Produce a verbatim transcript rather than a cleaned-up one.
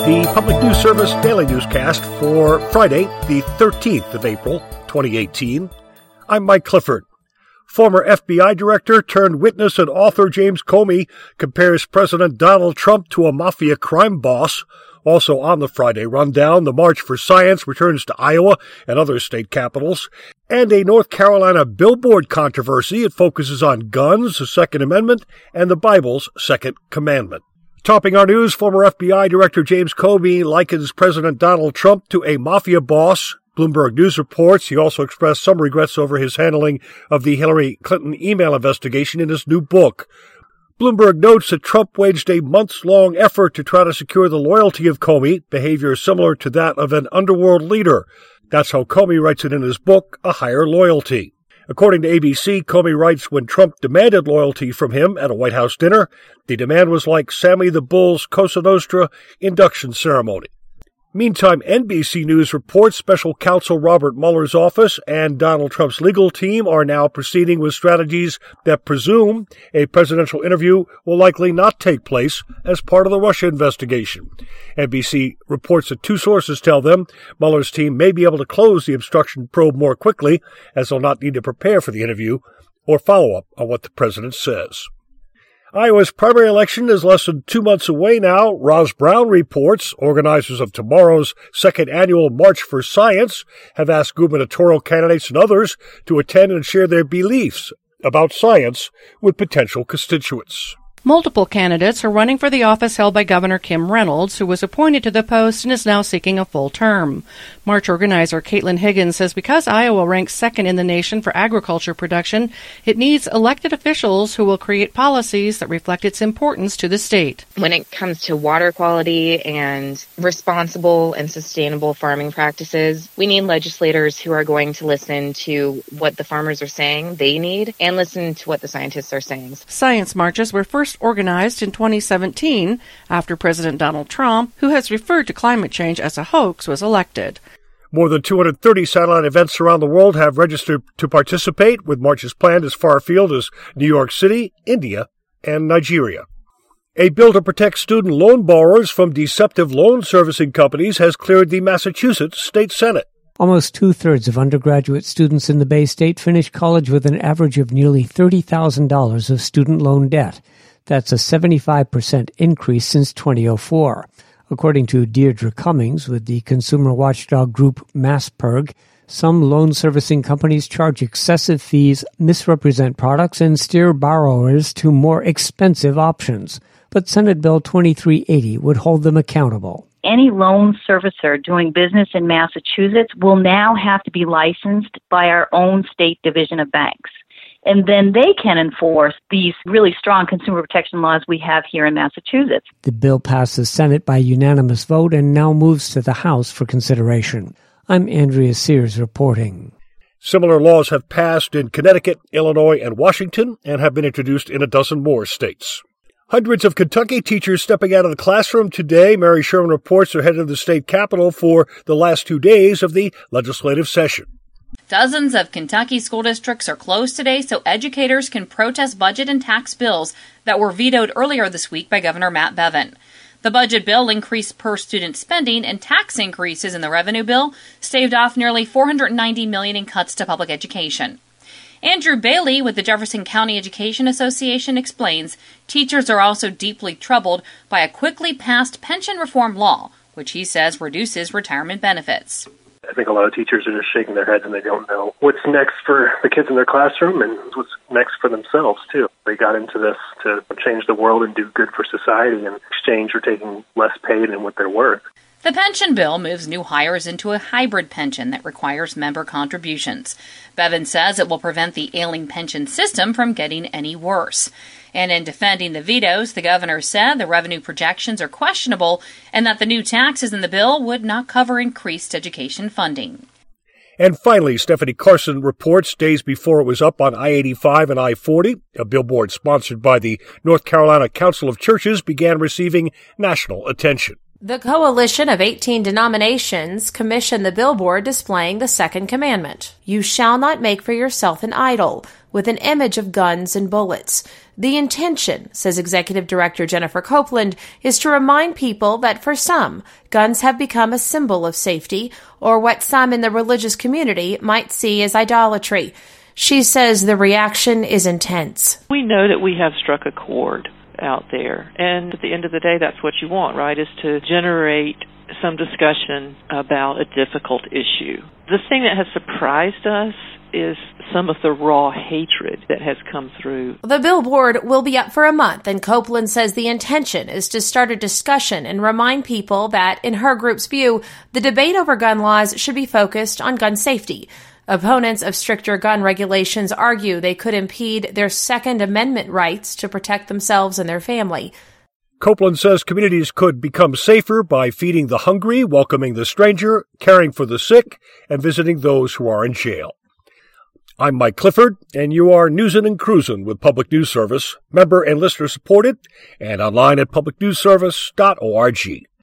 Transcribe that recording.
the Public News Service Daily Newscast for Friday, the thirteenth of April, twenty eighteen. I'm Mike Clifford. Former F B I director turned witness and author James Comey compares President Donald Trump to a mafia crime boss. Also on the Friday rundown, the March for Science returns to Iowa and other state capitals, and a North Carolina billboard controversy. It focuses on guns, the Second Amendment, and the Bible's Second Commandment. Topping our news, former F B I Director James Comey likens President Donald Trump to a mafia boss. Bloomberg News reports he also expressed some regrets over his handling of the Hillary Clinton email investigation in his new book. Bloomberg notes that Trump waged a months-long effort to try to secure the loyalty of Comey, behavior similar to that of an underworld leader. That's how Comey writes it in his book, A Higher Loyalty. According to A B C, Comey writes when Trump demanded loyalty from him at a White House dinner, the demand was like Sammy the Bull's Cosa Nostra induction ceremony. Meantime, N B C News reports special counsel Robert Mueller's office and Donald Trump's legal team are now proceeding with strategies that presume a presidential interview will likely not take place as part of the Russia investigation. N B C reports that two sources tell them Mueller's team may be able to close the obstruction probe more quickly, as they'll not need to prepare for the interview or follow up on what the president says. Iowa's primary election is less than two months away now. Roz Brown reports organizers of tomorrow's second annual March for Science have asked gubernatorial candidates and others to attend and share their beliefs about science with potential constituents. Multiple candidates are running for the office held by Governor Kim Reynolds, who was appointed to the post and is now seeking a full term. March organizer Caitlin Higgins says because Iowa ranks second in the nation for agriculture production, it needs elected officials who will create policies that reflect its importance to the state. When it comes to water quality and responsible and sustainable farming practices, we need legislators who are going to listen to what the farmers are saying they need and listen to what the scientists are saying. Science marches were first organized in twenty seventeen after President Donald Trump, who has referred to climate change as a hoax, was elected. More than two hundred thirty satellite events around the world have registered to participate, with marches planned as far afield as New York City, India, and Nigeria. A bill to protect student loan borrowers from deceptive loan servicing companies has cleared the Massachusetts State Senate. Almost two-thirds of undergraduate students in the Bay State finish college with an average of nearly thirty thousand dollars of student loan debt. That's a seventy-five percent increase since two thousand four. According to Deirdre Cummings with the consumer watchdog group MassPerg, some loan servicing companies charge excessive fees, misrepresent products, and steer borrowers to more expensive options. But Senate Bill twenty-three eighty would hold them accountable. Any loan servicer doing business in Massachusetts will now have to be licensed by our own state division of banks. And then they can enforce these really strong consumer protection laws we have here in Massachusetts. The bill passed the Senate by unanimous vote and now moves to the House for consideration. I'm Andrea Sears reporting. Similar laws have passed in Connecticut, Illinois, and Washington and have been introduced in a dozen more states. Hundreds of Kentucky teachers stepping out of the classroom today. Mary Sherman reports are headed to the state capitol for the last two days of the legislative session. Dozens of Kentucky school districts are closed today so educators can protest budget and tax bills that were vetoed earlier this week by Governor Matt Bevin. The budget bill increased per-student spending, and tax increases in the revenue bill staved off nearly four hundred ninety million dollars in cuts to public education. Andrew Bailey with the Jefferson County Education Association explains teachers are also deeply troubled by a quickly passed pension reform law, which he says reduces retirement benefits. I think a lot of teachers are just shaking their heads and they don't know what's next for the kids in their classroom and what's next for themselves, too. They got into this to change the world and do good for society in exchange for taking less pay than what they're worth. The pension bill moves new hires into a hybrid pension that requires member contributions. Bevin says it will prevent the ailing pension system from getting any worse. And in defending the vetoes, the governor said the revenue projections are questionable and that the new taxes in the bill would not cover increased education funding. And finally, Stephanie Carson reports days before it was up on I eighty-five and I forty, a billboard sponsored by the North Carolina Council of Churches began receiving national attention. The coalition of eighteen denominations commissioned the billboard displaying the second commandment. You shall not make for yourself an idol with an image of guns and bullets. The intention, says Executive Director Jennifer Copeland, is to remind people that for some, guns have become a symbol of safety, or what some in the religious community might see as idolatry. She says the reaction is intense. We know that we have struck a chord out there, and at the end of the day, that's what you want, right, is to generate some discussion about a difficult issue. The thing that has surprised us is some of the raw hatred that has come through. The billboard will be up for a month, and Copeland says the intention is to start a discussion and remind people that, in her group's view, the debate over gun laws should be focused on gun safety. Opponents of stricter gun regulations argue they could impede their Second Amendment rights to protect themselves and their family. Copeland says communities could become safer by feeding the hungry, welcoming the stranger, caring for the sick, and visiting those who are in jail. I'm Mike Clifford, and you are Newsin' and Cruisin' with Public News Service, member and listener supported, and online at public news service dot org.